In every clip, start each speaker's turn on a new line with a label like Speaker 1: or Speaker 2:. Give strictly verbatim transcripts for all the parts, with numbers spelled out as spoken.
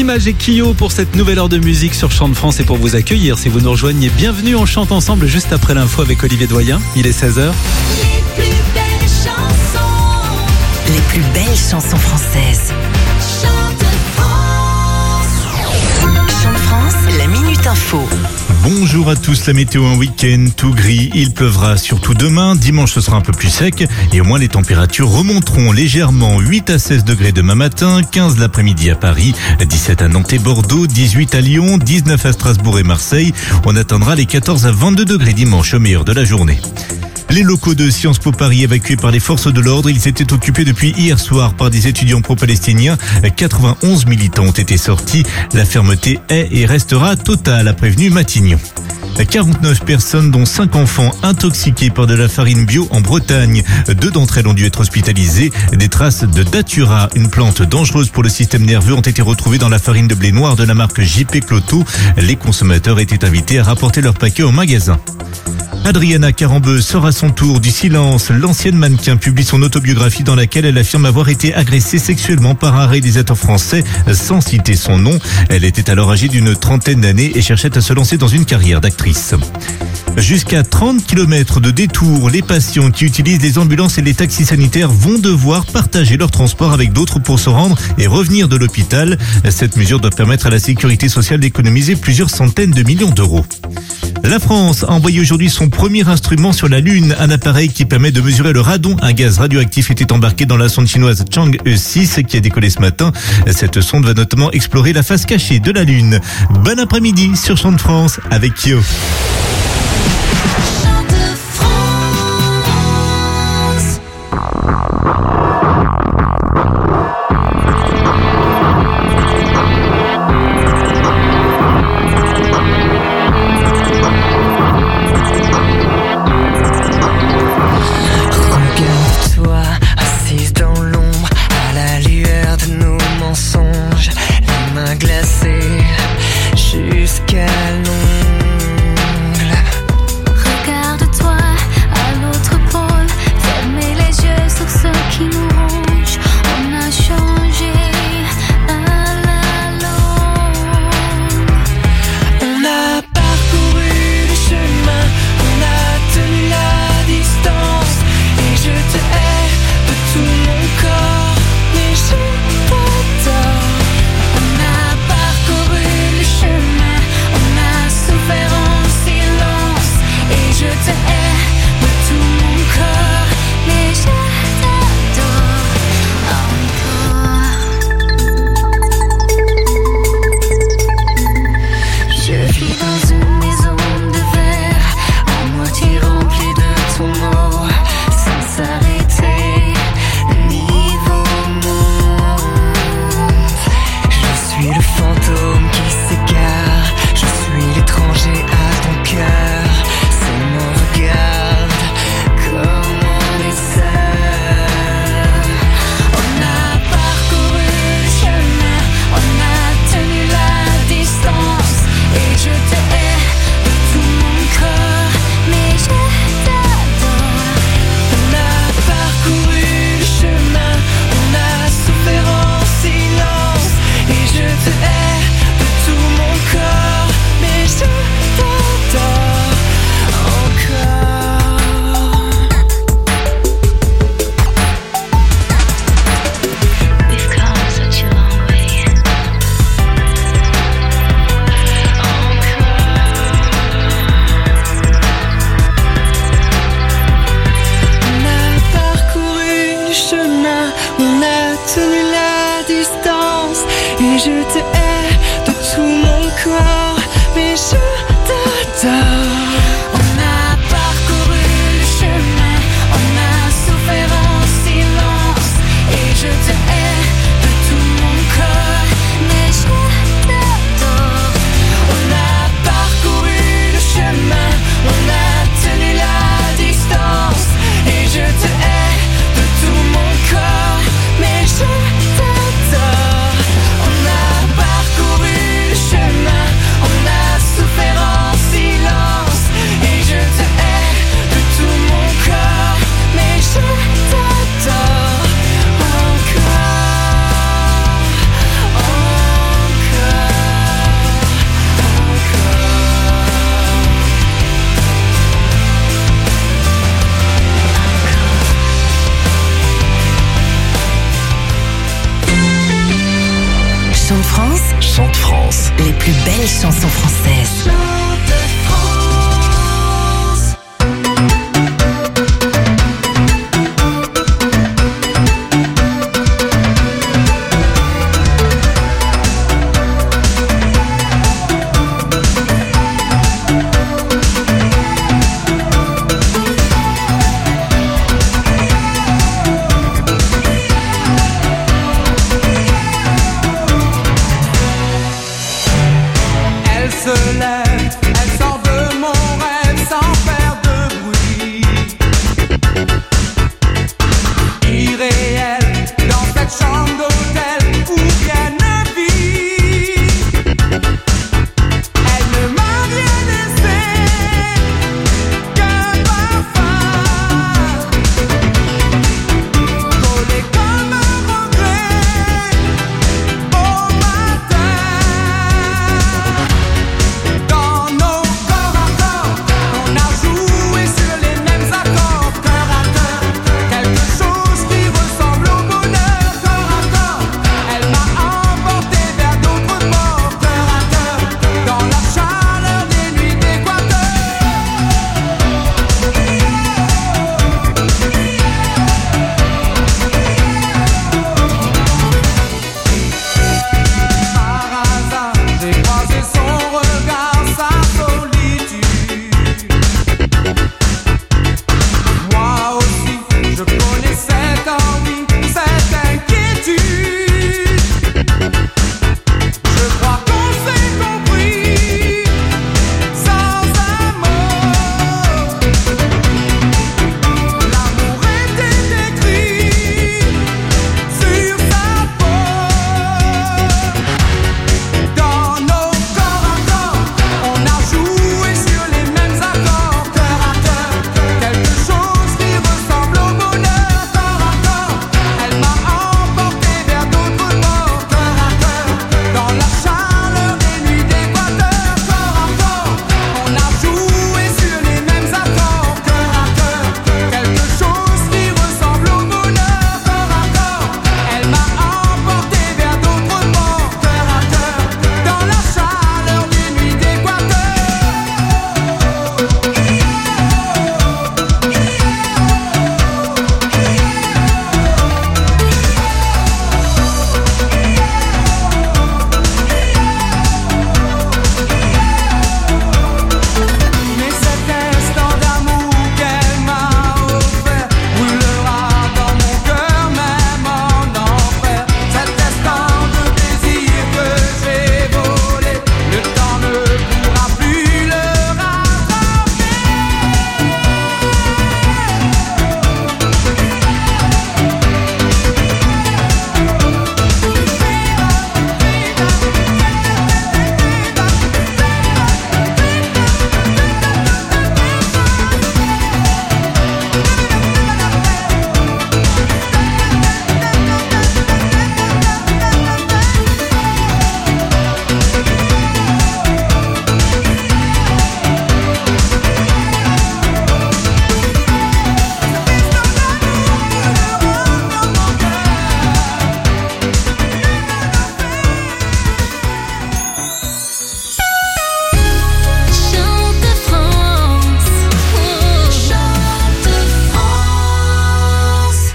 Speaker 1: Image et Kyo pour cette nouvelle heure de musique sur Chant de France et pour vous accueillir. Si vous nous rejoignez, bienvenue, on chante ensemble juste après l'info avec Olivier Doyen. Il est seize heures.
Speaker 2: Les plus belles chansons.
Speaker 3: Les plus belles chansons françaises.
Speaker 2: Chante France.
Speaker 3: Chant de France, la Minute Info.
Speaker 4: Bonjour à tous, la météo un week-end tout gris, il pleuvra surtout demain, dimanche ce sera un peu plus sec et au moins les températures remonteront légèrement, huit à seize degrés demain matin, quinze l'après-midi à Paris, dix-sept à Nantes et Bordeaux, dix-huit à Lyon, dix-neuf à Strasbourg et Marseille, on atteindra les quatorze à vingt-deux degrés dimanche au meilleur de la journée. Les locaux de Sciences Po Paris évacués par les forces de l'ordre, ils étaient occupés depuis hier soir par des étudiants pro-palestiniens. quatre-vingt-onze militants ont été sortis. La fermeté est et restera totale, a prévenu Matignon. quarante-neuf personnes, dont cinq enfants, intoxiqués par de la farine bio en Bretagne. Deux d'entre elles ont dû être hospitalisées. Des traces de datura, une plante dangereuse pour le système nerveux, ont été retrouvées dans la farine de blé noir de la marque J P Cloto. Les consommateurs étaient invités à rapporter leur paquet au magasin. Adriana Carambeu sort à son tour du silence. L'ancienne mannequin publie son autobiographie dans laquelle elle affirme avoir été agressée sexuellement par un réalisateur français sans citer son nom. Elle était alors âgée d'une trentaine d'années et cherchait à se lancer dans une carrière d'actrice. Jusqu'à trente kilomètres de détour, les patients qui utilisent les ambulances et les taxis sanitaires vont devoir partager leur transport avec d'autres pour se rendre et revenir de l'hôpital. Cette mesure doit permettre à la sécurité sociale d'économiser plusieurs centaines de millions d'euros. La France a envoyé aujourd'hui son premier instrument sur la Lune, un appareil qui permet de mesurer le radon. Un gaz radioactif était embarqué dans la sonde chinoise Chang'e six qui a décollé ce matin. Cette sonde va notamment explorer la face cachée de la Lune. Bon après-midi sur Chant de France avec Kyo.
Speaker 5: Jusqu'à l'ongle.
Speaker 2: Regarde-toi à l'autre pôle, fermez les yeux sur ce qui nous ronge. On a changé à la longue.
Speaker 5: On a parcouru le chemin, on a tenu la distance. Et je te hais de tout mon corps, mais je t'adore. On a parcouru le chemin, on a souffert en silence. Et je te hais de tout mon corps, mais je t'adore encore. Je vis dans une maison de verre, à moitié remplie de ton eau, sans s'arrêter, le niveau monte. Je suis le fantôme qui s'égare, je suis l'étranger à ton cœur. Seulement regarde comme on est seul. On a parcouru le chemin, on a tenu la distance. Et je te hais de tout mon corps, mais je t'adore. On a parcouru le chemin, on a souffert en silence. Et je te hais de tout mon corps, mais je t'adore encore. We've come such a long way. On a parcouru le chemin, on a tenu la distance. Et je te hais de tout mon corps, mais je t'adore. On a parcouru le chemin, on a souffert en silence. Et je te hais de tout mon corps, mais je t'adore. On a parcouru le chemin, on a tenu la distance. Et je te hais de tout mon corps, mais je t'adore. On a parcouru
Speaker 3: plus belles chansons françaises.
Speaker 6: Elle se lève, elle sort de mon rêve sans faire de bruit. Irréel dans cette chambre d'hôtel où rien ne vit. Elle ne m'a rien laissé qu'un parfum collé comme un regret au matin. Dans nos corps à corps, on a joué sur les mêmes accords. Cœur à cœur, quelque chose qui ressemble au bonheur. Cœur à corps, elle m'a emporté vers d'autres ports. Cœur à cœur, dans la chaleur des nuits d'Équateur. Par hasard, j'ai croisé son regard, sa solitude. Moi aussi, je connais cette envie, cette inquiétude. Je crois qu'on s'est compris sans un mot. L'amour était écrit sur sa peau. Dans nos corps à corps, on a joué sur les mêmes accords. Cœur à cœur, quelque chose qui ressemble au bonheur. Corps à corps, elle m'a emporté vers d'autres bords. Cœur à cœur, dans la chaleur des nuits d'Équateur. Corps à corps, on a joué sur les mêmes accords. Cœur à cœur, quelque chose qui ressemble au bonheur. Corps à corps, elle m'a emporté vers d'autres bords. Cœur à cœur, dans la chaleur des nuits d'Équateur. Mais cet instant d'amour qu'elle m'a offert brûlera dans mon cœur même en enfer. Cet instant de désir que j'ai volé, le temps ne pourra plus le rattraper.
Speaker 2: Chante France, chante France.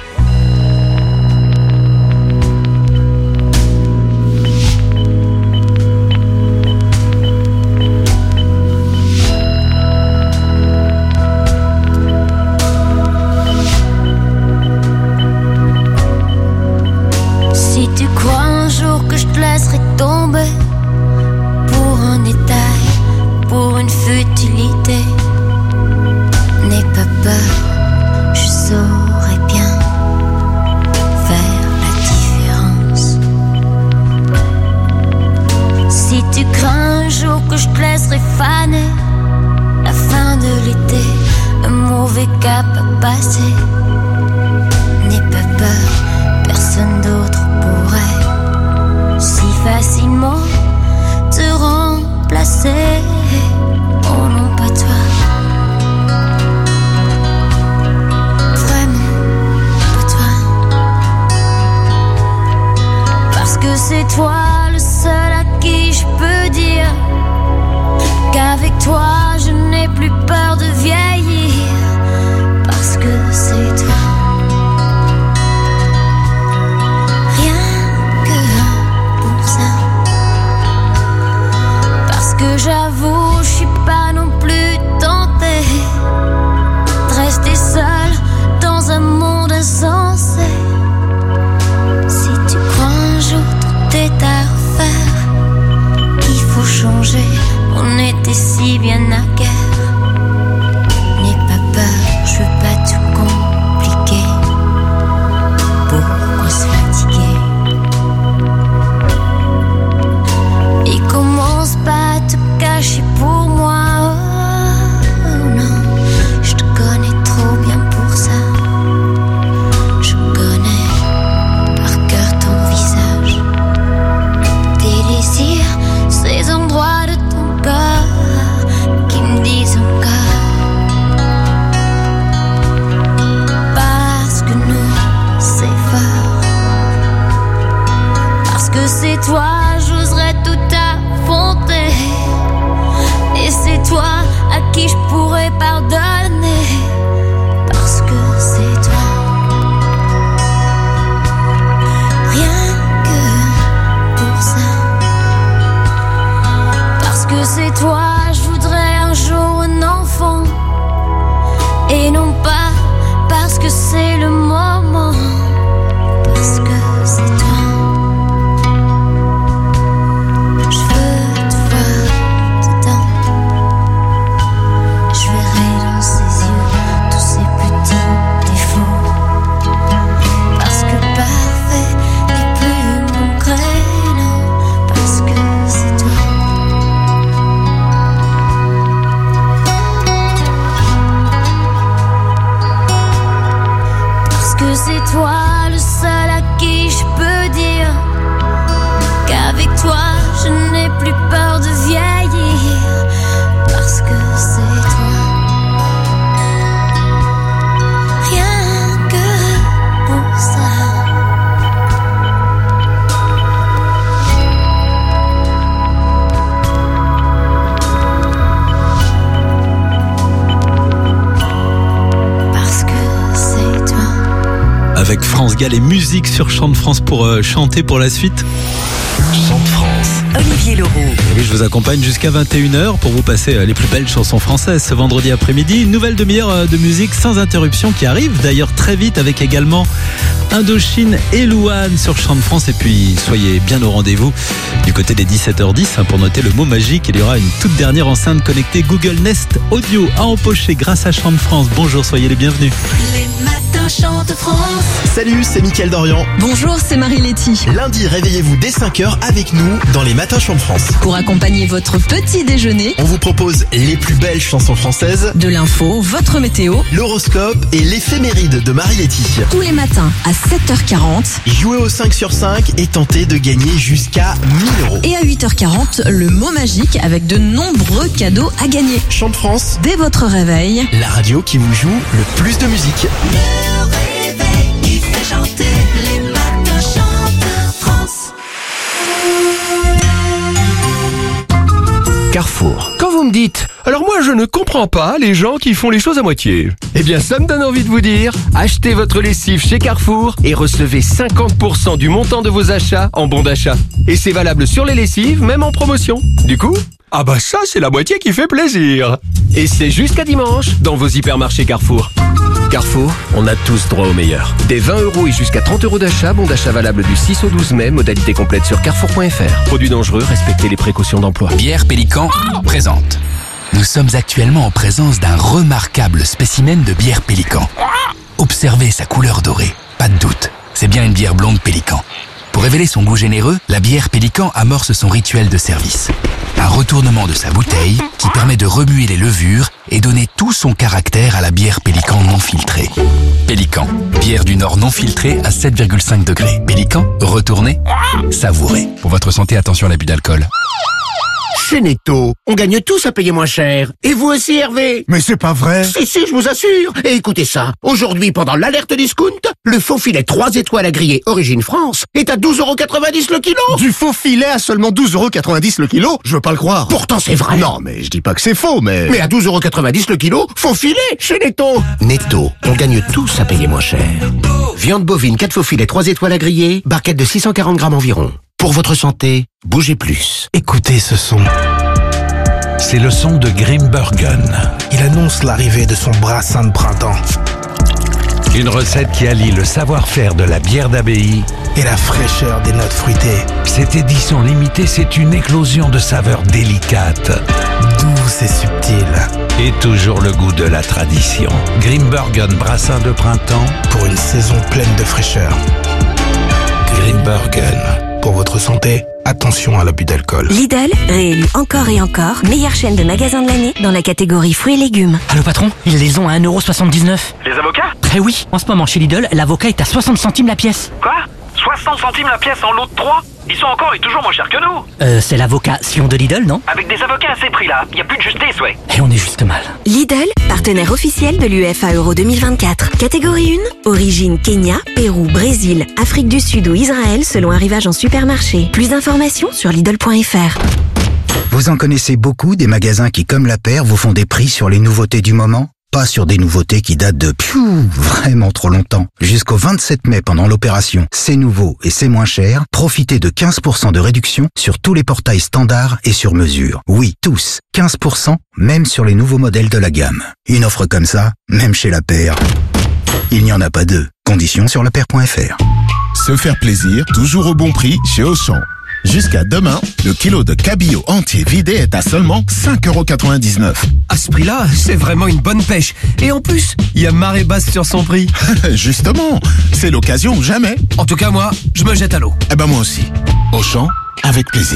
Speaker 2: Si tu crois un jour que je te laisserai tomber pour un détail, pour une futilité, n'aie pas peur, je saurai bien faire la différence. Si tu crains un jour que je te laisserai faner, la fin de l'été, un mauvais cap à passer, n'aie pas peur, personne d'autre pourrait si facilement te remplacer. Oh non, pas toi. Vraiment, pas toi. Parce que c'est toi le seul à qui je peux dire c'est toi le seul à qui je peux dire qu'avec toi je n'ai plus peur de vieillir, parce que c'est toi. Rien que pour ça. Parce que c'est toi.
Speaker 1: Avec France Gall et musique sur Chant de France pour euh, chanter pour la suite.
Speaker 3: Chant de France. Olivier Leroux.
Speaker 1: Et oui, je vous accompagne jusqu'à vingt et une heures pour vous passer euh, les plus belles chansons françaises ce vendredi après-midi. Une nouvelle demi-heure euh, de musique sans interruption qui arrive d'ailleurs très vite, avec également Indochine et Louane sur Chant de France. Et puis soyez bien au rendez-vous du côté des dix-sept heures dix hein, pour noter le mot magique. Il y aura une toute dernière enceinte connectée Google Nest Audio à empocher grâce à Chant de France. Bonjour, soyez les bienvenus.
Speaker 2: Les matins chantent France.
Speaker 7: Salut, c'est Mickaël Dorian.
Speaker 3: Bonjour, c'est Marie-Letty.
Speaker 7: Lundi, réveillez-vous dès cinq heures avec nous dans les Matins Chants de France.
Speaker 3: Pour accompagner votre petit déjeuner,
Speaker 7: On vous propose les plus belles chansons françaises,
Speaker 3: de l'info, votre météo,
Speaker 7: l'horoscope et l'éphéméride de Marie-Letty.
Speaker 3: tous les matins à sept heures quarante.
Speaker 7: Jouez au cinq sur cinq et tentez de gagner jusqu'à mille euros.
Speaker 3: Et à huit heures quarante, le mot magique avec de nombreux cadeaux à gagner.
Speaker 7: Chants de France,
Speaker 3: Dès votre réveil,
Speaker 7: la radio qui vous joue le plus de musique.
Speaker 2: Le réveil qui fait chanter, les matins chantent France.
Speaker 7: Carrefour.
Speaker 8: Quand vous me dites « Alors moi je ne comprends pas les gens qui font les choses à moitié », eh bien ça me donne envie de vous dire « Achetez votre lessive chez Carrefour et recevez cinquante pour cent du montant de vos achats en bon d'achat. Et c'est valable sur les lessives, même en promotion. Du coup, ah bah ça c'est la moitié qui fait plaisir. Et c'est jusqu'à dimanche dans vos hypermarchés Carrefour. Carrefour, on a tous droit au meilleur. Des vingt euros et jusqu'à trente euros d'achat, bon d'achat valable du six au douze mai, modalité complète sur carrefour point f r. Produits dangereux, respectez les précautions d'emploi.
Speaker 9: Bière Pélican présente. Nous sommes actuellement en présence d'un remarquable spécimen de bière Pélican. Observez sa couleur dorée, pas de doute, c'est bien une bière blonde Pélican. Pour révéler son goût généreux, la bière Pélican amorce son rituel de service. Un retournement de sa bouteille qui permet de remuer les levures et donner tout son caractère à la bière Pélican non filtrée. Pélican, bière du Nord non filtrée à sept virgule cinq degrés. Pélican, retournez, savourez. Pour votre santé, attention à l'abus d'alcool.
Speaker 10: Chez Netto, on gagne tous à payer moins cher. Et vous aussi, Hervé?
Speaker 11: Mais c'est pas vrai.
Speaker 10: Si, si, je vous assure. Et écoutez ça. Aujourd'hui, pendant l'alerte discount, le faux filet trois étoiles à griller Origine France est à douze euros quatre-vingt-dix le kilo.
Speaker 11: Du faux filet à seulement douze euros quatre-vingt-dix le kilo? Je veux pas le croire.
Speaker 10: Pourtant, c'est vrai.
Speaker 11: Non, mais je dis pas que c'est faux, mais...
Speaker 10: Mais à douze euros quatre-vingt-dix le kilo, faux filet chez Netto. Netto, on gagne tous à payer moins cher. Viande bovine, quatre faux filets, trois étoiles à griller, barquette de six cent quarante grammes environ. Pour votre santé, bougez plus.
Speaker 12: Écoutez ce son. C'est le son de Grimbergen. Il annonce l'arrivée de son brassin de printemps. Une recette qui allie le savoir-faire de la bière d'abbaye et la fraîcheur des notes fruitées. Cette édition limitée, c'est une éclosion de saveurs délicates, douces et subtiles. Et toujours le goût de la tradition. Grimbergen brassin de printemps pour une saison pleine de fraîcheur. Grimbergen. Pour votre santé, attention à l'abus d'alcool.
Speaker 3: Lidl, réélu encore et encore, meilleure chaîne de magasins de l'année dans la catégorie fruits et légumes.
Speaker 13: Allô patron, ils les ont à un euro soixante-dix-neuf.
Speaker 14: Les avocats?
Speaker 13: Eh oui, en ce moment chez Lidl, l'avocat est à soixante centimes la pièce.
Speaker 14: Quoi? soixante centimes la pièce en lot de trois? Ils sont encore et toujours moins chers que nous.
Speaker 13: Euh, c'est l'avocat Sion de Lidl, non?
Speaker 14: Avec des avocats à ces prix-là, il n'y a plus de justice, ouais.
Speaker 13: Et on est juste mal.
Speaker 3: Lidl, partenaire officiel de l'U F A Euro deux mille vingt-quatre. Catégorie un, origine Kenya, Pérou, Brésil, Afrique du Sud ou Israël selon arrivage en supermarché. Plus d'informations sur Lidl point f r.
Speaker 15: Vous en connaissez beaucoup des magasins qui, comme la paire, vous font des prix sur les nouveautés du moment? Pas sur des nouveautés qui datent de piou, vraiment trop longtemps. Jusqu'au vingt-sept mai, pendant l'opération C'est nouveau et c'est moins cher, profitez de quinze pour cent de réduction sur tous les portails standards et sur mesure. Oui, tous. quinze pour cent, même sur les nouveaux modèles de la gamme. Une offre comme ça, même chez la paire, il n'y en a pas deux. Conditions sur la paire point f r.
Speaker 16: Se faire plaisir, toujours au bon prix chez Auchan. Jusqu'à demain, le kilo de cabillaud entier vidé est à seulement cinq euros quatre-vingt-dix-neuf.
Speaker 8: À ce prix-là, c'est vraiment une bonne pêche. Et en plus, il y a marée basse sur son prix.
Speaker 16: Justement, c'est l'occasion jamais.
Speaker 8: En tout cas, moi, je me jette à l'eau.
Speaker 16: Eh ben moi aussi. Auchan, avec plaisir.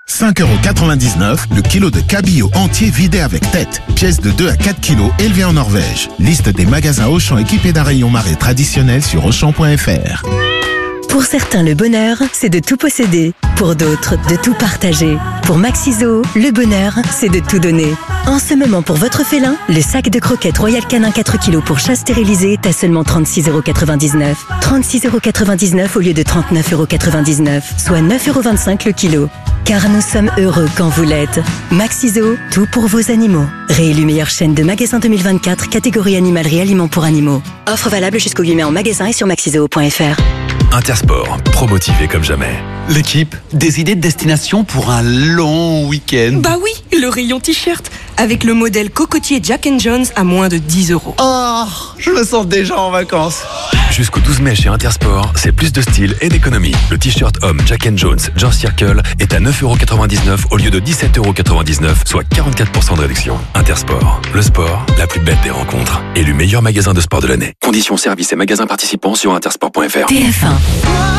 Speaker 16: cinq euros quatre-vingt-dix-neuf le kilo de cabillaud entier vidé avec tête. Pièce de deux à quatre kilos élevée en Norvège. Liste des magasins Auchan équipés d'un rayon marée traditionnel sur auchan point f r.
Speaker 17: Pour certains, le bonheur, c'est de tout posséder. Pour d'autres, de tout partager. Pour Maxiso, le bonheur, c'est de tout donner. En ce moment, pour votre félin, le sac de croquettes Royal Canin quatre kilos pour chat stérilisé est à seulement trente-six euros quatre-vingt-dix-neuf. trente-six euros quatre-vingt-dix-neuf au lieu de trente-neuf euros quatre-vingt-dix-neuf, soit neuf euros vingt-cinq le kilo. Car nous sommes heureux quand vous l'êtes. Maxiso, tout pour vos animaux. Réélu meilleure chaîne de magasins deux mille vingt-quatre, catégorie animalerie aliments pour animaux. Offre valable jusqu'au huit mai en magasin et sur maxiso point f r.
Speaker 18: Intersport, promotivé comme jamais.
Speaker 19: L'équipe, des idées de destination pour un long week-end.
Speaker 20: Bah oui, le rayon t-shirt, avec le modèle cocotier Jack and Jones à moins de dix euros.
Speaker 19: Oh, je me sens déjà en vacances.
Speaker 18: Jusqu'au douze mai chez Intersport, c'est plus de style et d'économie. Le t-shirt homme Jack and Jones George Circle est à neuf euros quatre-vingt-dix-neuf au lieu de dix-sept euros quatre-vingt-dix-neuf, soit quarante-quatre pour cent de réduction. Intersport, le sport, la plus belle des rencontres. Élu meilleur magasin de sport de l'année. Conditions, services et magasins participants sur intersport point f r.
Speaker 17: T F un.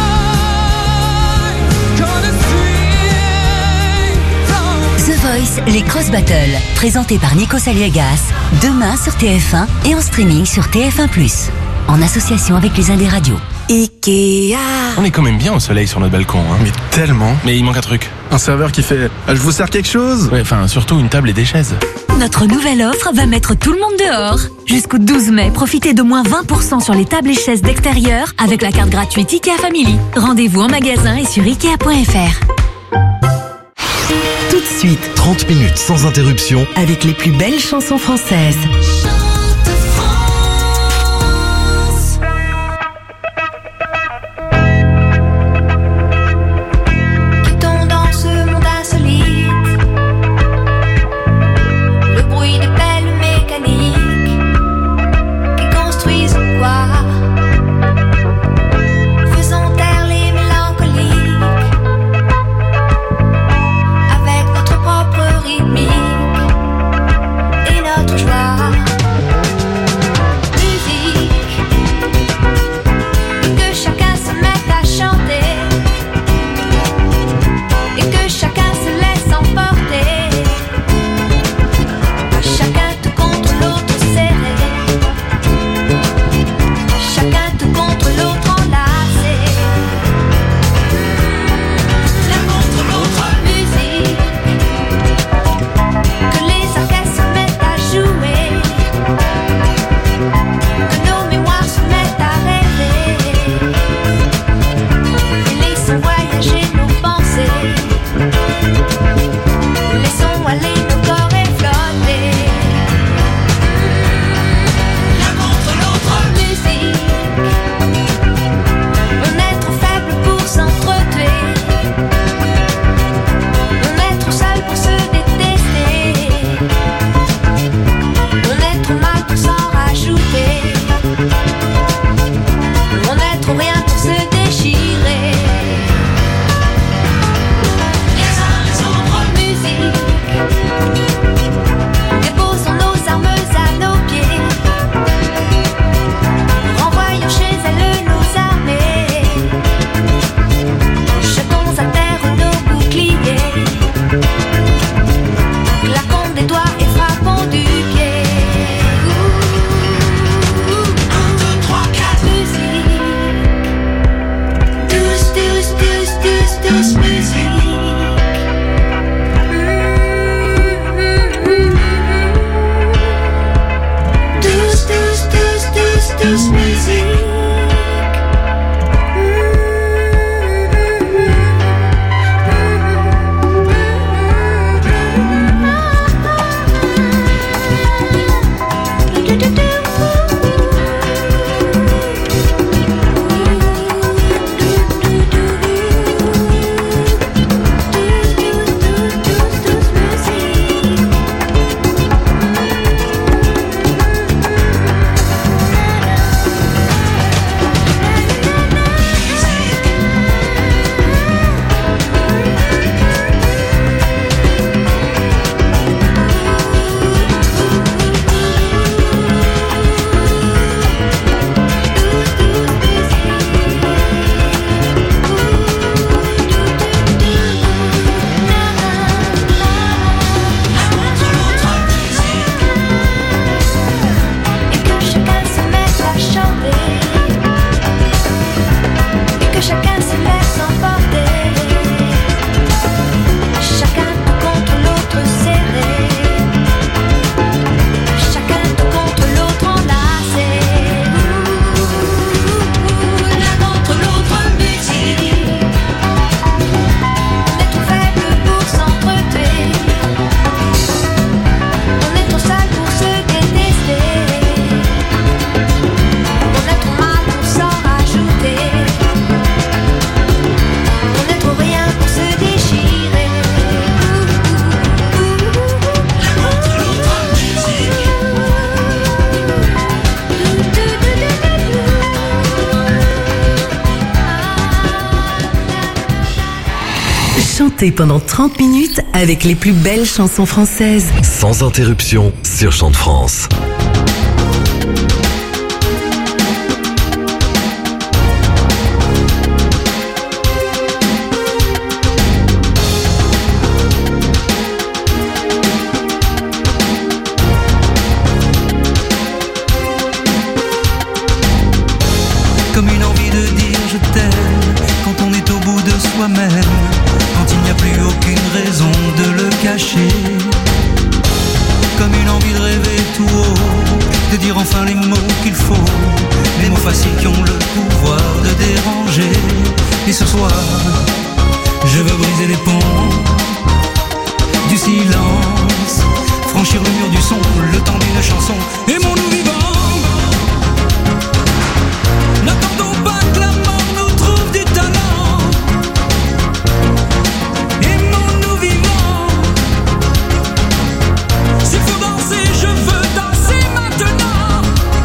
Speaker 17: The Voice, les Cross Battles, présentés par Nikos Aliagas, demain sur T F un et en streaming sur T F un plus, en association avec les Indes Radios. Ikea.
Speaker 21: On est quand même bien au soleil sur notre balcon, hein. Mais tellement. Mais il manque un truc. Un serveur qui fait « Je vous sers quelque chose ?» Ouais, enfin, surtout une table et des chaises.
Speaker 22: Notre nouvelle offre va mettre tout le monde dehors. Jusqu'au douze mai, profitez de moins vingt pour cent sur les tables et chaises d'extérieur avec la carte gratuite Ikea Family. Rendez-vous en magasin et sur ikea point f r.
Speaker 23: Tout de suite, trente minutes sans interruption
Speaker 17: avec les plus belles chansons françaises. chantez pendant trente minutes avec les plus belles chansons françaises.
Speaker 23: Sans interruption sur Chant de France.
Speaker 4: Comme une envie de dire je t'aime quand on est au bout de soi-même, quand il n'y a plus aucune raison de le cacher. Comme une envie de rêver tout haut, de dire enfin les mots qu'il faut, les mots faciles qui ont le pouvoir de déranger. Et ce soir, je veux briser les ponts du silence, franchir le mur du son, le temps d'une chanson. Aimons-nous vivants. N'attendons pas que la mort nous trouve du talent. Aimons-nous vivants. S'il faut danser, je veux danser maintenant.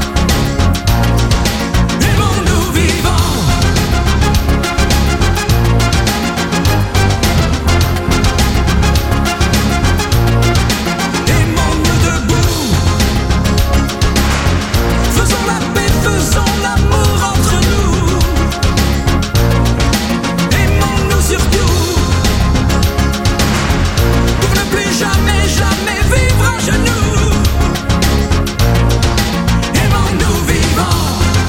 Speaker 4: Aimons-nous vivants. Aimons-nous debout. Faisons la paix, faisons l'amour entre nous. Aimons-nous surtout pour ne plus jamais, jamais vivre à genoux. Aimons-nous vivants.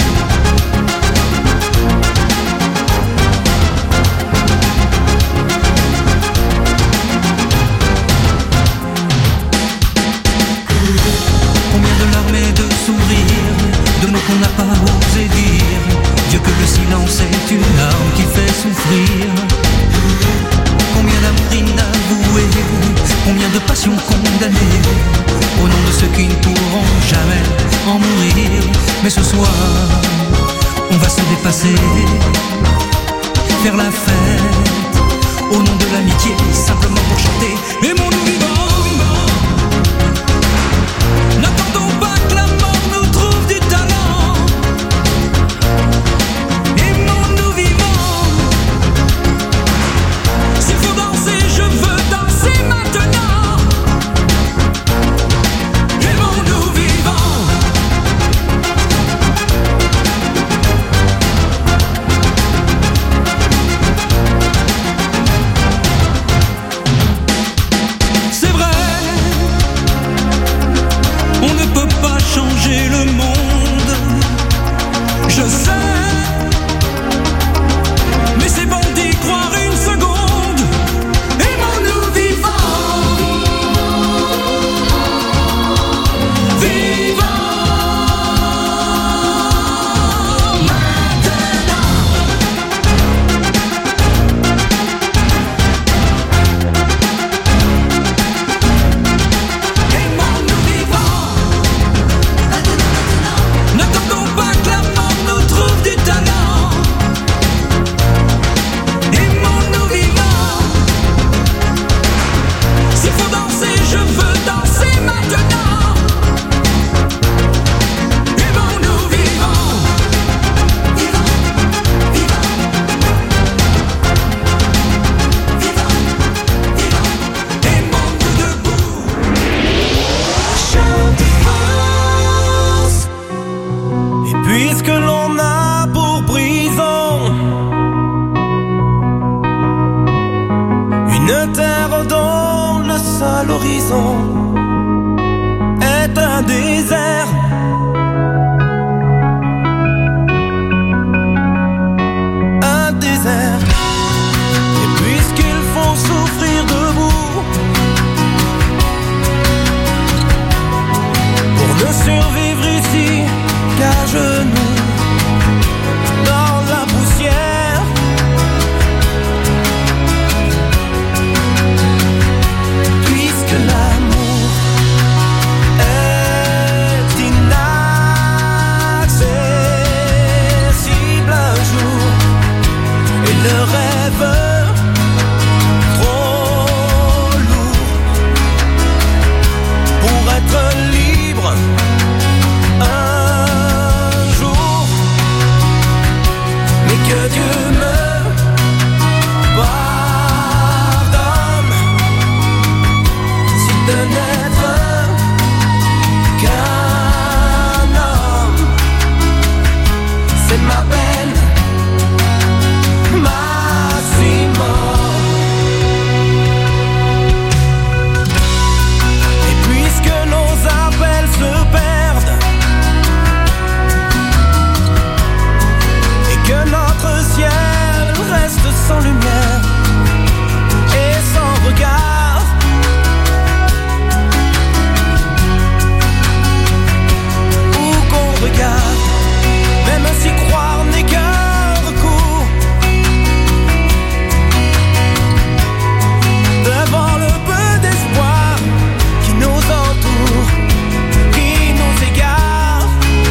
Speaker 4: Combien de larmes et de sourires, de mots qu'on n'a pas osé dire. Dieu que le silence est une arme qui fait souffrir. Combien d'amour inavoué, combien de passions condamnées, au nom de ceux qui ne pourront jamais en mourir. Mais ce soir, on va se dépasser, faire la fête, au nom de l'amitié, simplement pour chanter. Aimons-nous vivants. N'attendons pas que la mort nous trouve du talent. Aimons-nous vivants. S'il faut danser, je veux danser maintenant. Aimons-nous vivants. C'est vrai, on ne peut pas changer le monde. Je sais, mais c'est bon d'y croire une seconde. Aimons-nous vivants. Vivants. Aimons-nous vivants. N'attendons pas que la mort nous trouve du talent. Aimons-nous vivants. S'il faut danser, je veux danser maintenant. Aimons-nous vivants. Vivants, vivants. Vivants, vivants. Aimons-nous debout. Chant de France.
Speaker 5: Et puisque l'on a pour prison une terre dont le seul horizon est un désert, un désert, et puisqu'ils font souffrir debout pour ne survivre ici qu'à genoux dans la poussière, puisque l'amour est inaccessible un jour, et le rêve trop lourd pour être libre un jour, mais que Dieu me pardonne. c'est ma peine maximum. Et puisque nos appels se perdent et que notre ciel reste sans lumière et sans regard, où qu'on regarde, même si croire n'est qu'un recours, devant le peu d'espoir qui nous entoure, qui nous égare.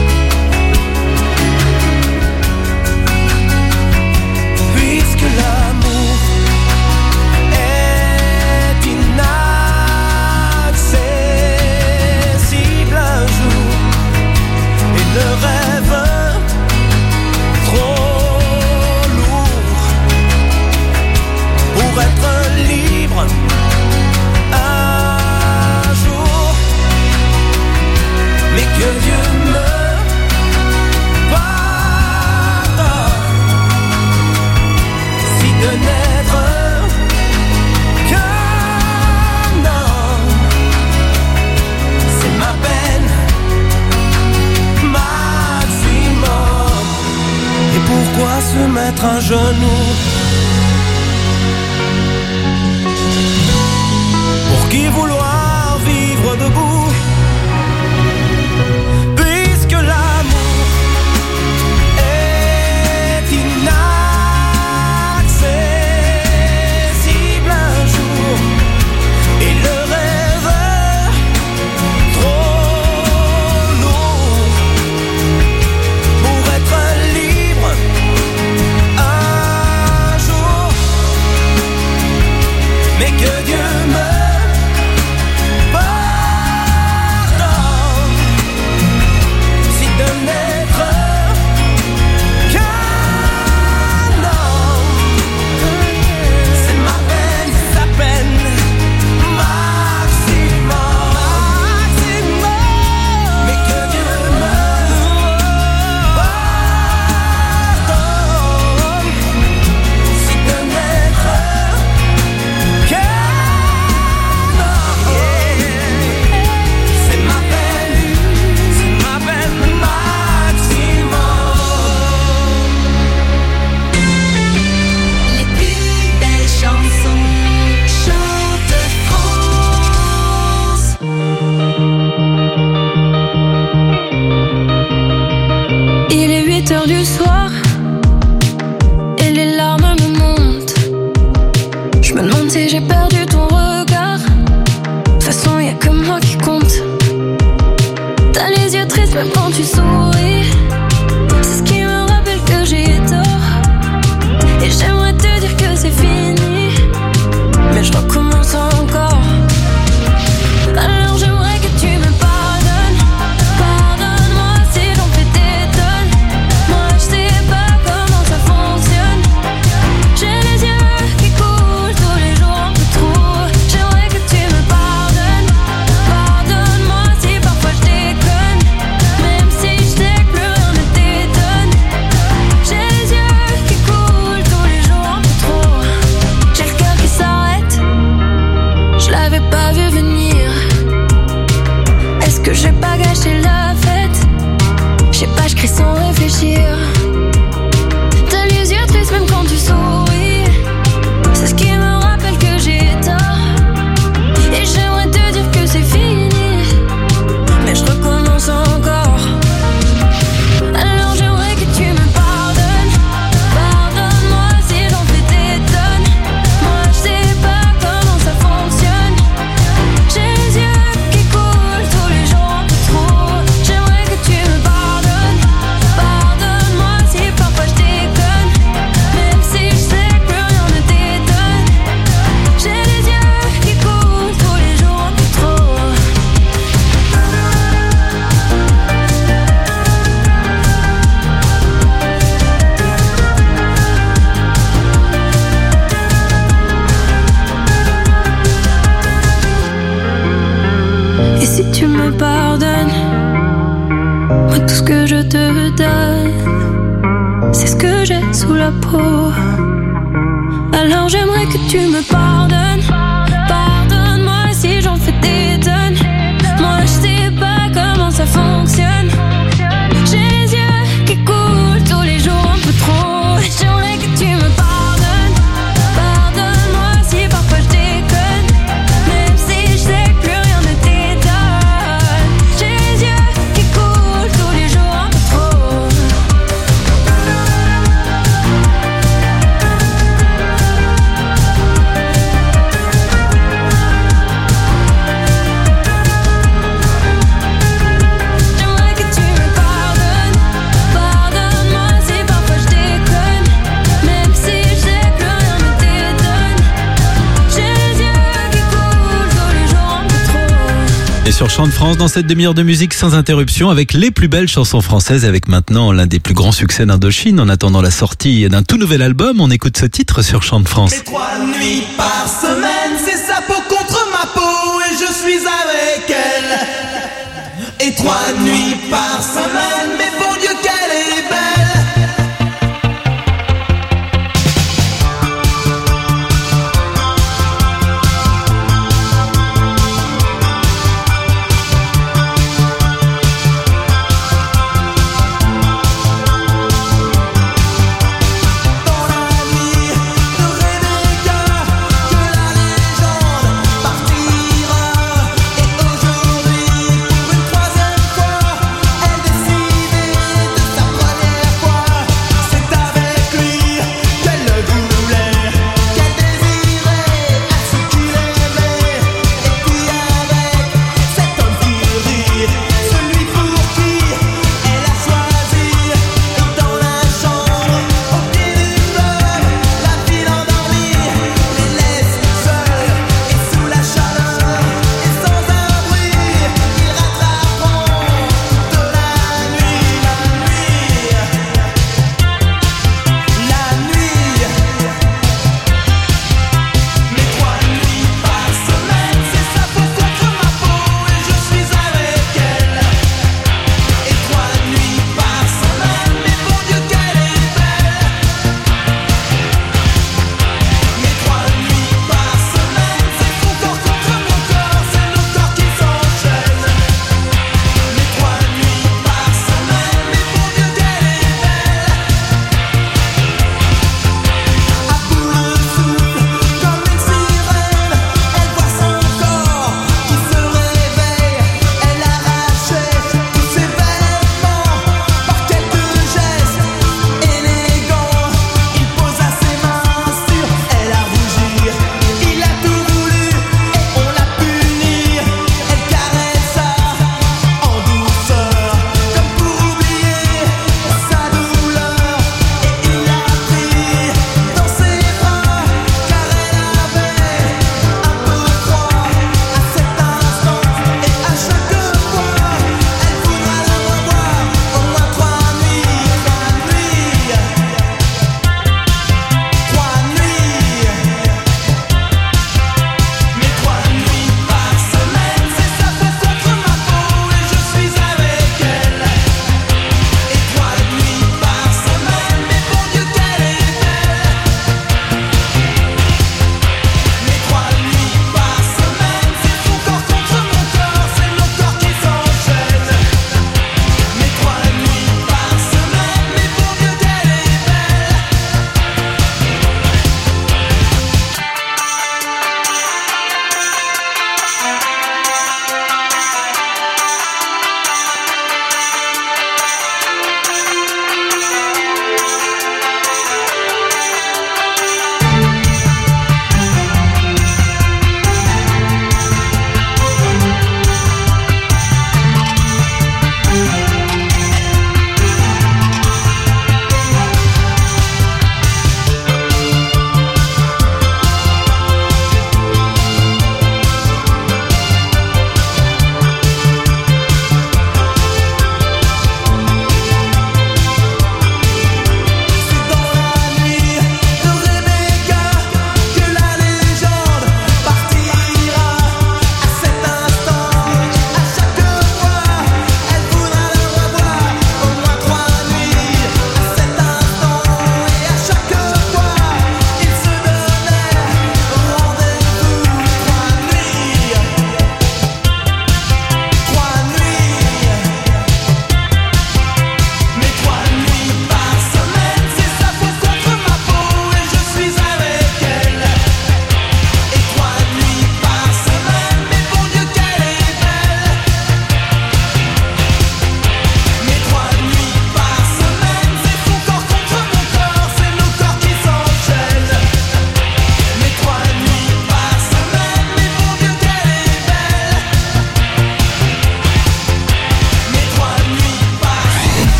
Speaker 5: Puisque l'amour est inaccessible un jour, et le rêve trop lourd pour être libre un jour, mais que Dieu me pardonne si de n'être qu'un homme, c'est ma peine maximum. Et pourquoi se mettre à genoux? Pour qui vouloir vivre debout? Puisque l'amour est inaccessible un jour, et le rêve trop lourd pour être libre un jour, mais que Dieu me pardonne
Speaker 1: c'est ce que j'ai sous la peau. Alors j'aimerais que tu me pardonnes. Pardonne-moi si j'en fais des tonnes. Moi je sais pas comment ça fonctionne. J'ai les yeux qui coulent tous les jours un peu trop. J'aimerais que tu me pardonnes. Pardonne-moi si parfois je déconne. Même si je sais que plus rien ne t'étonne. J'ai les yeux qui coulent tous les jours un peu trop. J'aimerais que tu me pardonnes. Pardonne-moi si parfois je déconne. Même si je sais que plus rien ne t'étonne. J'ai les yeux qui coulent tous les jours un peu trop.
Speaker 2: Et sur Chant de France, dans cette demi-heure de musique sans interruption, avec les plus belles chansons françaises, avec maintenant l'un des plus grands succès d'Indochine. En attendant la sortie d'un tout nouvel album, on écoute ce titre sur Chant de France.
Speaker 5: Et trois nuits par semaine, c'est sa peau contre ma peau et je suis avec elle. Et trois nuits par semaine, mais bon Dieu qu'elle est belle. Partira et aujourd'hui pour une troisième fois elle décidait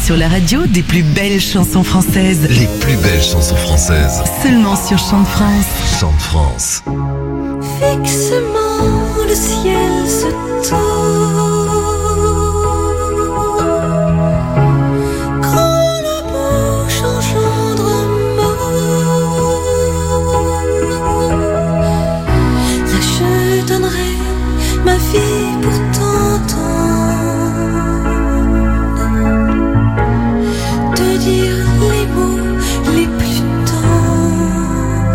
Speaker 6: sur la radio des plus belles chansons françaises.
Speaker 23: Les plus belles chansons françaises.
Speaker 6: Seulement sur Chant de France.
Speaker 23: Chant de France.
Speaker 1: Fixement, le ciel se tord. Quand la bouche engendre un mot, là je donnerai ma vie pour t'entendre, te dire les mots les plus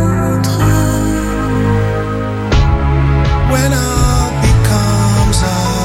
Speaker 1: tendres.
Speaker 5: When all becomes a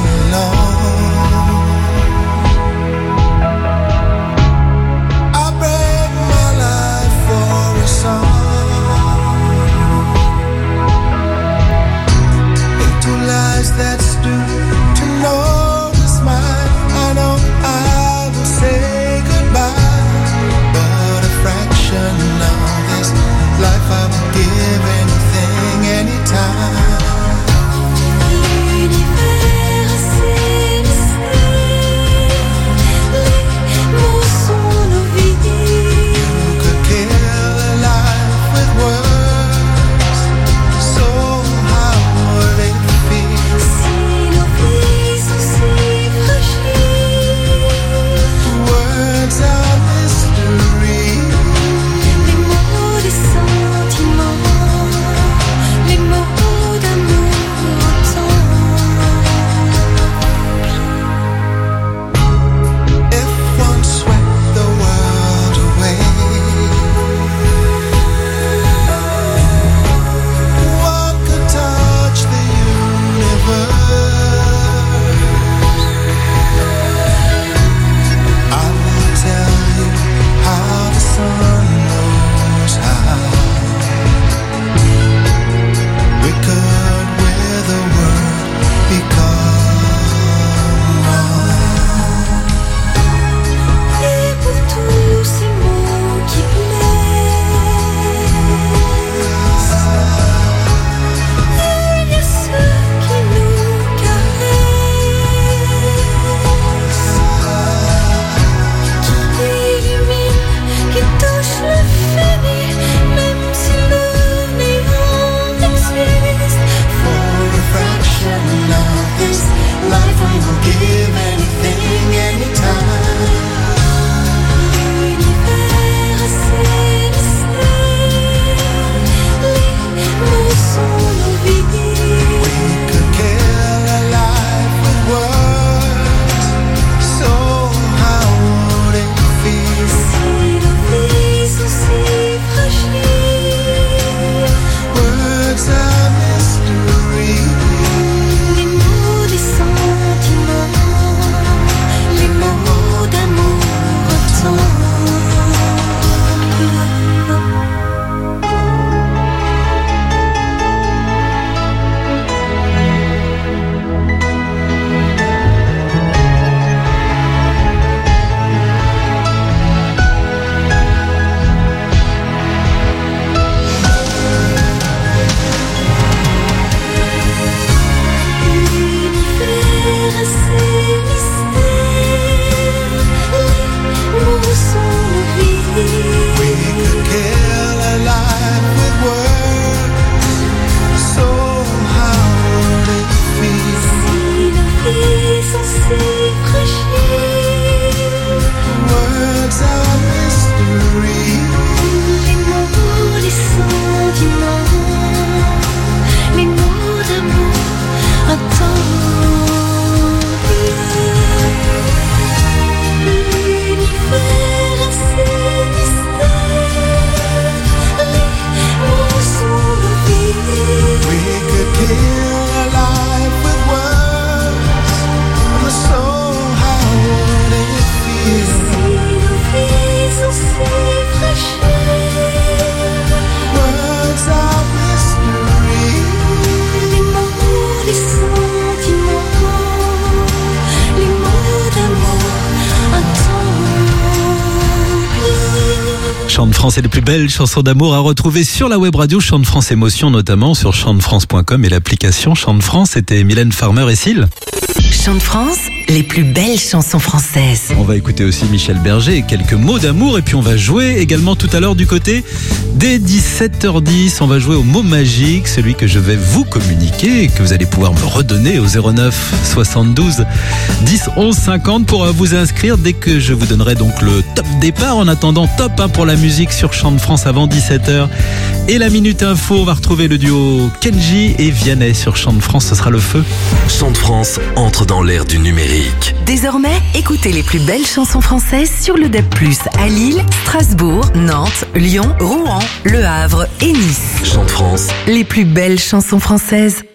Speaker 2: Chant de France et les plus belles chansons d'amour à retrouver sur la web radio Chant de France Émotion, notamment sur chant de france point com et l'application Chant de France. C'était Mylène Farmer et Syl.
Speaker 6: Chant de France, les plus belles chansons françaises.
Speaker 2: On va écouter aussi Michel Berger et quelques mots d'amour, et puis on va jouer également tout à l'heure du côté des dix-sept heures dix. On va jouer au mot magique, celui que je vais vous communiquer et que vous allez pouvoir me redonner au zéro neuf soixante-douze dix onze cinquante pour vous inscrire dès que je vous donnerai donc le top départ. En attendant, top hein, pour la musique sur Chant de France avant dix-sept heures. Et la Minute Info, on va retrouver le duo Kenji et Vianney sur Chant de France, ce sera le feu.
Speaker 23: Chant de France entre dans l'ère du numérique.
Speaker 6: Désormais, écoutez les plus belles chansons françaises sur le D A B plus, à Lille, Strasbourg, Nantes, Lyon, Rouen, Le Havre et Nice.
Speaker 23: Chant de France.
Speaker 6: Les plus belles chansons françaises.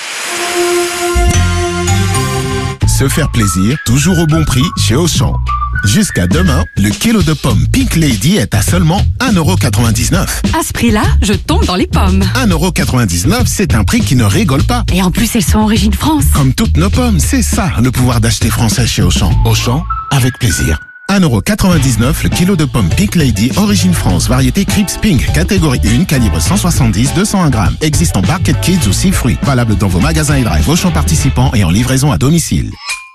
Speaker 16: Se faire plaisir, toujours au bon prix chez Auchan. Jusqu'à demain, le kilo de pommes Pink Lady est à seulement un euro quatre-vingt-dix-neuf.
Speaker 7: À ce prix-là, je tombe dans les pommes.
Speaker 16: un euro quatre-vingt-dix-neuf, c'est un prix qui ne rigole pas.
Speaker 7: Et en plus, elles sont origine France.
Speaker 16: Comme toutes nos pommes, c'est ça le pouvoir d'acheter français chez Auchan. Auchan, avec plaisir. un euro quatre-vingt-dix-neuf le kilo de pommes Pink Lady, origine France, variété Crips Pink, catégorie un, calibre cent soixante-dix à deux cent un grammes. Existe en Barquette Kids ou six fruits. Valable dans vos magasins et drive Auchan participants et en livraison à domicile.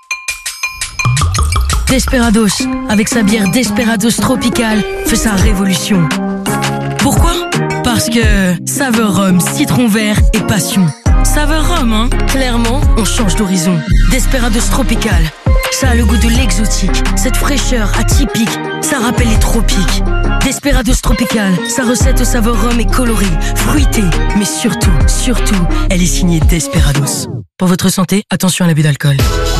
Speaker 9: Desperados, avec sa bière Desperados Tropical, fait sa révolution. Pourquoi ? Parce que saveur rhum, citron vert et passion. Saveur rhum, hein ? Clairement, on change d'horizon. Desperados Tropical, ça a le goût de l'exotique, cette fraîcheur atypique, ça rappelle les tropiques. Desperados Tropical, sa recette au saveur rhum est colorée, fruitée, mais surtout, surtout, elle est signée Desperados. Pour votre santé, attention à l'abus d'alcool.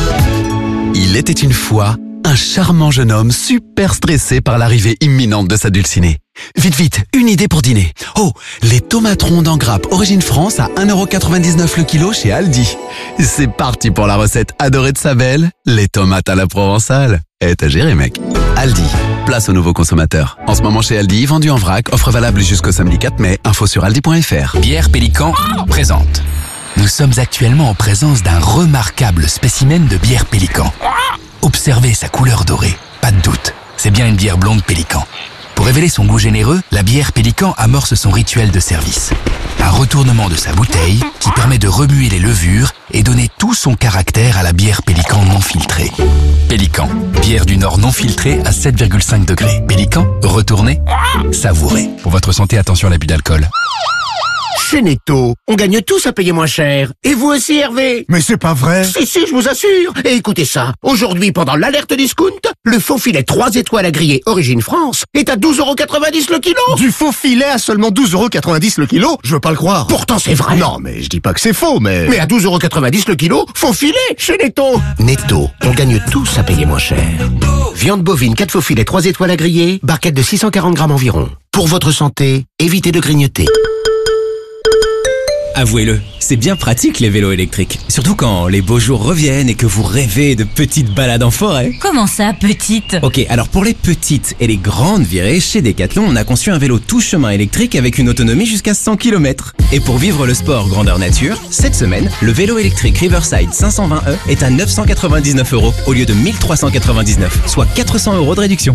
Speaker 19: Il était une fois un charmant jeune homme super stressé par l'arrivée imminente de sa dulcinée. Vite, vite, une idée pour dîner. Oh, les tomates rondes en grappe origine France à un euro quatre-vingt-dix-neuf le kilo chez Aldi. C'est parti pour la recette adorée de sa belle, les tomates à la provençale. Eh, t'as géré, mec. Aldi, place aux nouveaux consommateurs. En ce moment chez Aldi, vendu en vrac, offre valable jusqu'au samedi quatre mai, info sur aldi point fr.
Speaker 11: Bière Pélican présente. Nous sommes actuellement en présence d'un remarquable spécimen de bière Pélican. Observez sa couleur dorée, pas de doute, c'est bien une bière blonde Pélican. Pour révéler son goût généreux, la bière Pélican amorce son rituel de service. Un retournement de sa bouteille qui permet de remuer les levures et donner tout son caractère à la bière Pélican non filtrée. Pélican, bière du Nord non filtrée à sept virgule cinq degrés. Pélican, retournez, savourez. Pour votre santé, attention à l'abus d'alcool.
Speaker 10: Chez Netto, on gagne tous à payer moins cher. Et vous aussi, Hervé?
Speaker 24: Mais c'est pas vrai.
Speaker 10: Si, si, je vous assure. Et écoutez ça. Aujourd'hui, pendant l'alerte discount, le faux filet trois étoiles à griller origine France est à douze euros quatre-vingt-dix le kilo.
Speaker 24: Du faux filet à seulement douze euros quatre-vingt-dix le kilo? Je veux pas le croire.
Speaker 10: Pourtant, c'est vrai.
Speaker 24: Non, mais je dis pas que c'est faux, mais...
Speaker 10: Mais à douze euros quatre-vingt-dix le kilo, faux filet chez Netto. Netto, on gagne tous à payer moins cher. Viande bovine, quatre faux filets, trois étoiles à griller, barquette de six cent quarante grammes environ. Pour votre santé, évitez de grignoter.
Speaker 25: Avouez-le, c'est bien pratique les vélos électriques. Surtout quand les beaux jours reviennent et que vous rêvez de petites balades en forêt.
Speaker 22: Comment ça, petite ?
Speaker 25: Ok, alors pour les petites et les grandes virées, chez Decathlon, on a conçu un vélo tout chemin électrique avec une autonomie jusqu'à cent kilomètres. Et pour vivre le sport grandeur nature, cette semaine, le vélo électrique Riverside cinq cent vingt E est à neuf cent quatre-vingt-dix-neuf euros au lieu de mille trois cent quatre-vingt-dix-neuf, soit quatre cents euros de réduction.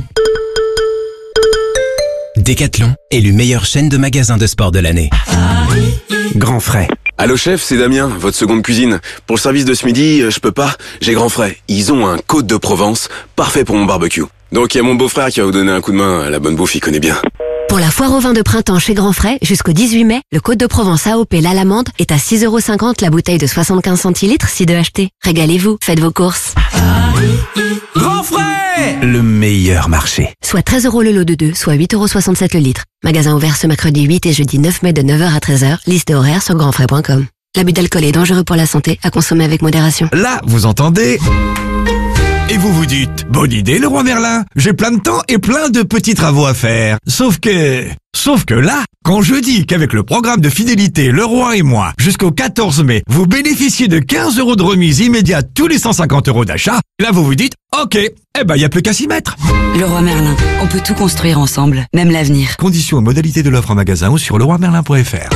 Speaker 25: Decathlon, élu meilleure chaîne de magasins de sport de l'année.
Speaker 26: Grand frais.
Speaker 27: Allô chef, c'est Damien, votre seconde cuisine. Pour le service de ce midi, je peux pas, j'ai grand frais. Ils ont un Côte de Provence, parfait pour mon barbecue. Donc il y a mon beau-frère qui va vous donner un coup de main, la bonne bouffe, il connaît bien.
Speaker 3: Pour la foire au vin de printemps chez Grand Frais, jusqu'au dix-huit mai, le Côte de Provence A O P l'Alamande est à six euros cinquante la bouteille de soixante-quinze centilitres si de acheter. Régalez-vous, faites vos courses.
Speaker 26: Grand Frais, le meilleur marché.
Speaker 3: Soit treize euros le lot de deux, soit huit euros soixante-sept le litre. Magasin ouvert ce mercredi huit et jeudi neuf mai de neuf heures à treize heures. Liste et horaire sur grand frais point com. L'abus d'alcool est dangereux pour la santé, à consommer avec modération.
Speaker 26: Là, vous entendez ? Et vous vous dites, bonne idée Leroy Merlin, j'ai plein de temps et plein de petits travaux à faire. Sauf que... Sauf que là, quand je dis qu'avec le programme de fidélité Leroy et moi, jusqu'au quatorze mai, vous bénéficiez de quinze euros de remise immédiate tous les cent cinquante euros d'achat, là vous vous dites, ok, eh ben y a plus qu'à s'y mettre.
Speaker 28: Leroy Merlin, on peut tout construire ensemble, même l'avenir.
Speaker 26: Conditions et modalités de l'offre en magasin ou sur leroy merlin point fr.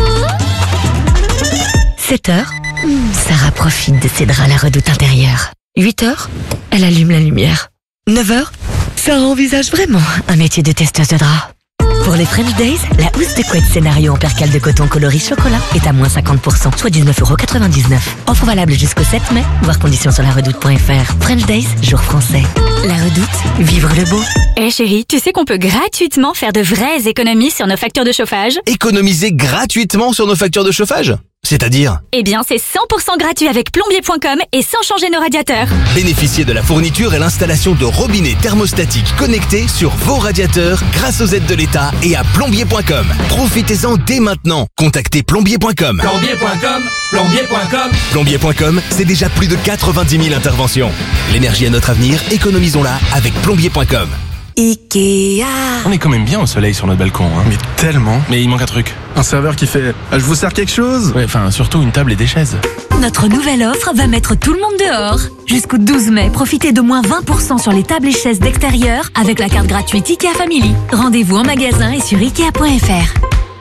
Speaker 17: sept heures, Sarah profite de ses draps à la redoute intérieure. huit heures, elle allume la lumière. neuf heures, Sarah envisage vraiment un métier de testeuse de draps. Pour les French Days, la housse de couette scénario en percale de coton coloris chocolat est à moins cinquante pour cent, soit dix-neuf euros quatre-vingt-dix-neuf. Offre valable jusqu'au sept mai, voir conditions sur la redoute point f r. French Days, jour français. La Redoute, vivre le beau.
Speaker 22: Eh hey chérie, tu sais qu'on peut gratuitement faire de vraies économies sur nos factures de chauffage?
Speaker 8: Économiser gratuitement sur nos factures de chauffage? C'est-à-dire?
Speaker 22: Eh bien, c'est cent pour cent gratuit avec plombier point com et sans changer nos radiateurs.
Speaker 8: Bénéficiez de la fourniture et l'installation de robinets thermostatiques connectés sur vos radiateurs grâce aux aides de l'État et à plombier point com. Profitez-en dès maintenant. Contactez plombier point com.
Speaker 5: plombier point com, plombier point com.
Speaker 8: plombier point com, c'est déjà plus de quatre-vingt-dix mille interventions. L'énergie est notre avenir, économisons-la avec plombier point com.
Speaker 12: Ikea. On est quand même bien au soleil sur notre balcon, hein.
Speaker 13: Mais tellement.
Speaker 12: Mais il manque un truc.
Speaker 13: Un serveur qui fait ah, je vous sers quelque chose.
Speaker 12: Ouais, enfin surtout une table et des chaises.
Speaker 22: Notre nouvelle offre va mettre tout le monde dehors. Jusqu'au douze mai, profitez de moins vingt pour cent sur les tables et chaises d'extérieur avec la carte gratuite Ikea Family. Rendez-vous en magasin et sur ikea point f r.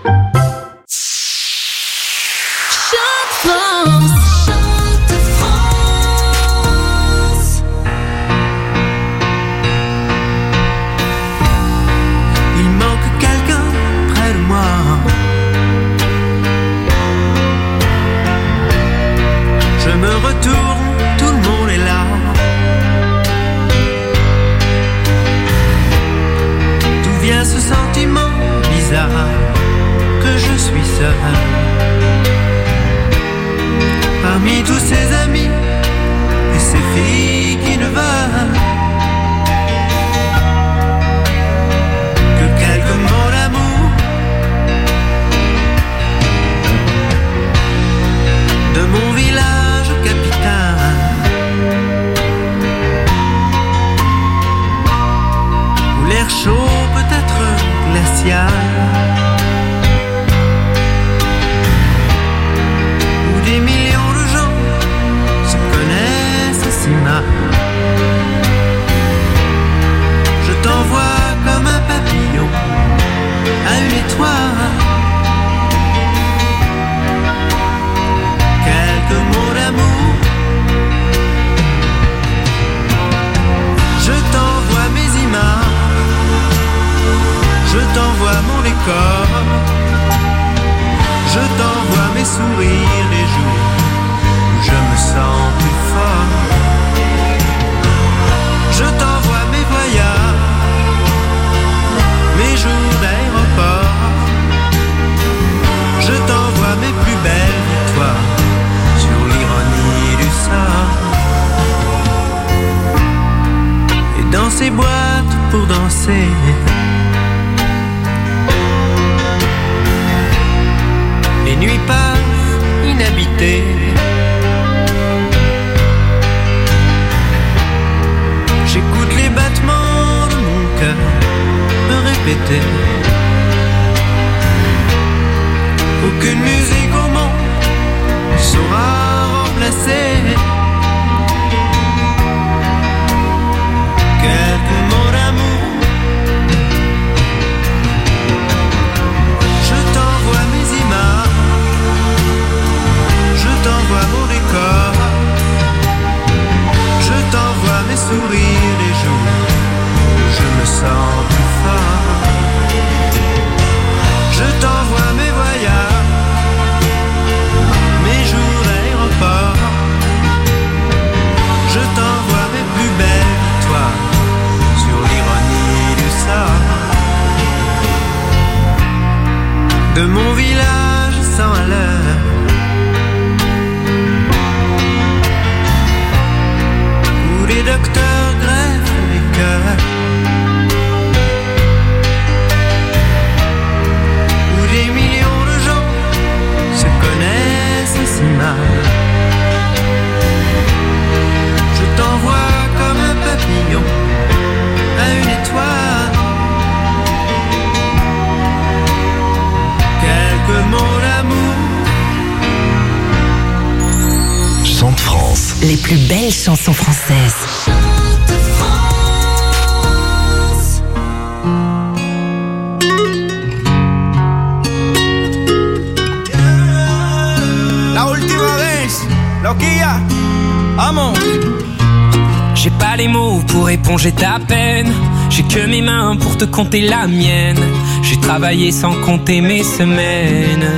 Speaker 5: Je me retourne, tout le monde est là. D'où vient ce sentiment bizarre que je suis seul parmi tous ces amis et ces filles qui ne veulent que quelques mots d'amour de mon village capitale, où l'air chaud peut être glacial, où des millions de gens se connaissent si mal. Je t'envoie comme un papillon à une étoile, quelques mots d'amour. Je t'envoie mes images, je t'envoie mon décor, je t'envoie mes sourires les jours où je me sens plus fort. Je t'envoie mes voyages, mes jours d'aéroport, je t'envoie mes plus belles victoires sur l'ironie du sort. Et dans ces boîtes pour danser, les nuits passent inhabitées. J'écoute les battements de mon cœur me répéter. Aucune musique au monde saura remplacer quelques mots d'amour. Je t'envoie mes images, je t'envoie mon décor, je t'envoie mes sourires les jours où je me sens plus fort. Je t'envoie mes voyages, mes jours d'aéroport, je t'envoie mes plus belles victoires sur l'ironie du sort. De mon village sans à l'heure, où les docteurs greffent les cœurs, où des millions de gens se connaissent si mal. Je t'envoie comme un papillon à une étoile, quelques mots d'amour.
Speaker 23: Chante France.
Speaker 17: Les plus belles chansons françaises.
Speaker 5: La última vez, loquilla, amo.
Speaker 14: J'ai pas les mots pour éponger ta peine, j'ai que mes mains pour te compter la mienne. J'ai travaillé sans compter mes semaines.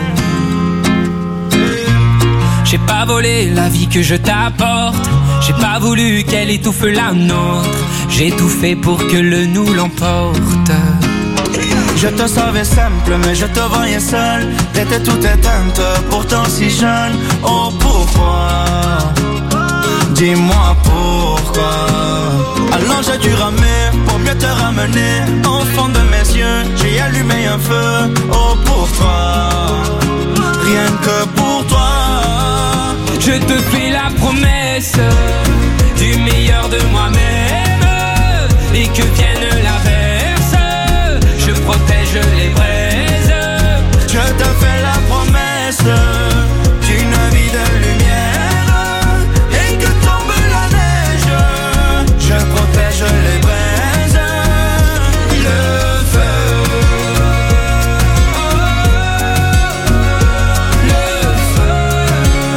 Speaker 14: J'ai pas volé la vie que je t'apporte. J'ai pas voulu qu'elle étouffe la nôtre. J'ai tout fait pour que le nous l'emporte.
Speaker 5: Je te savais simple mais je te voyais seul. T'étais toute éteinte, pourtant si jeune. Oh pourquoi? Dis-moi pourquoi. Alors j'ai dû ramer pour mieux te ramener. Au fond de mes yeux, j'ai allumé un feu. Oh pour toi, rien que pour toi.
Speaker 14: Je te fais la promesse du meilleur de moi-même. Et que vienne l'averse, je protège les braises.
Speaker 5: Je te fais la promesse d'une vie de lumière. Et que tombe la neige, je protège les braises. Le feu, le feu.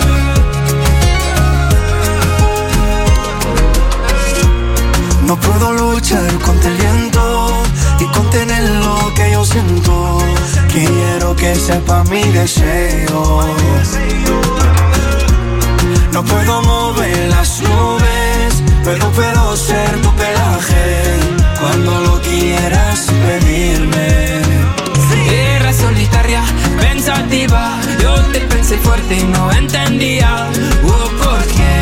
Speaker 5: No puedo luchar contra el viento y contener lo que yo siento. Quiero que sepa mi deseo. No puedo mover las nubes, pero puedo ser tu pelaje cuando lo quieras pedirme.
Speaker 14: Era solitaria, pensativa. Yo te pensé fuerte y no entendía. Oh, ¿por qué?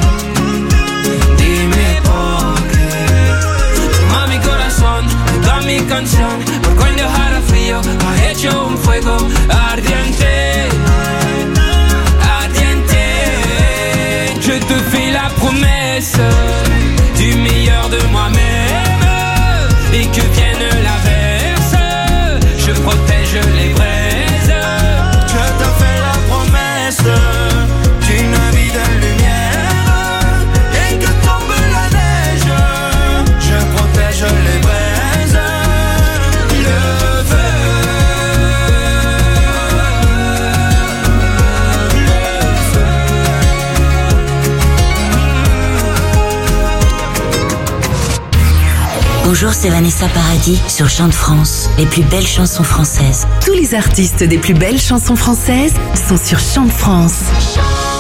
Speaker 14: Dime por qué. Toma mi corazón, toda mi canción. Por cuando hará frío, ha hecho un fuego ardiente. Ardiente. Je te fais la promesse du meilleur de moi-même. Et que vienne l'averse, je protège les braises.
Speaker 5: Je te fais la promesse d'une vie de lumière. Et que tombe la neige, je protège les braises. Le feu, le feu.
Speaker 1: Bonjour, c'est Vanessa Paradis sur Chant de France, les plus belles chansons françaises.
Speaker 2: Tous les artistes des plus belles chansons françaises sont sur Chant de France.